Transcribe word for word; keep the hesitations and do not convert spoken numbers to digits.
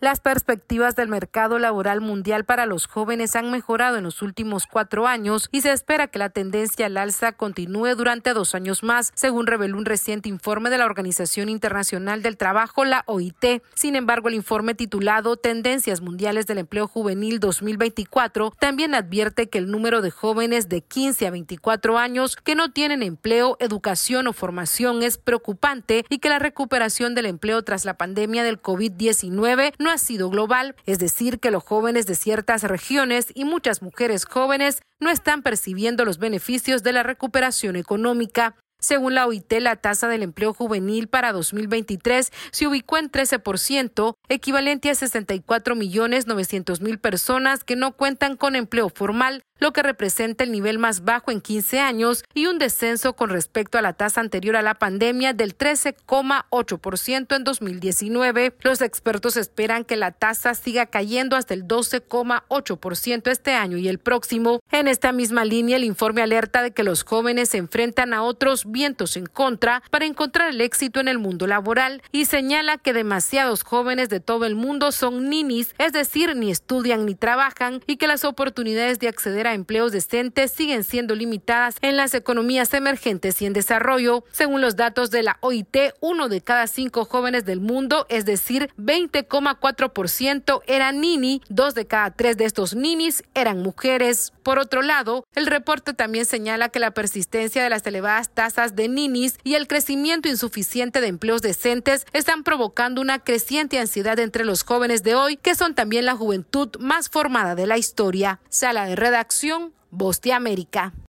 Las perspectivas del mercado laboral mundial para los jóvenes han mejorado en los últimos cuatro años y se espera que la tendencia al alza continúe durante dos años más, según reveló un reciente informe de la Organización Internacional del Trabajo, la O I T. Sin embargo, el informe titulado Tendencias Mundiales del Empleo Juvenil dos mil veinticuatro también advierte que el número de jóvenes de quince a veinticuatro años que no tienen empleo, educación o formación es preocupante y que la recuperación del empleo tras la pandemia del COVID diecinueve no ha sido global, es decir, que los jóvenes de ciertas regiones y muchas mujeres jóvenes no están percibiendo los beneficios de la recuperación económica. Según la O I T, la tasa del empleo juvenil para dos mil veintitrés se ubicó en trece por ciento, equivalente a sesenta y cuatro millones novecientos mil personas que no cuentan con empleo formal, lo que representa el nivel más bajo en quince años y un descenso con respecto a la tasa anterior a la pandemia del trece coma ocho por ciento en dos mil diecinueve. Los expertos esperan que la tasa siga cayendo hasta el doce coma ocho por ciento este año y el próximo. En esta misma línea, el informe alerta de que los jóvenes se enfrentan a otros vientos en contra para encontrar el éxito en el mundo laboral y señala que demasiados jóvenes de todo el mundo son ninis, es decir, ni estudian ni trabajan, y que las oportunidades de acceder a empleos decentes siguen siendo limitadas en las economías emergentes y en desarrollo. Según los datos de la O I T, uno de cada cinco jóvenes del mundo, es decir, veinte coma cuatro por ciento, eran nini, dos de cada tres de estos ninis eran mujeres. Por otro lado, el reporte también señala que la persistencia de las elevadas tasas de ninis y el crecimiento insuficiente de empleos decentes están provocando una creciente ansiedad entre los jóvenes de hoy, que son también la juventud más formada de la historia. Sala de redacción, Voz de América.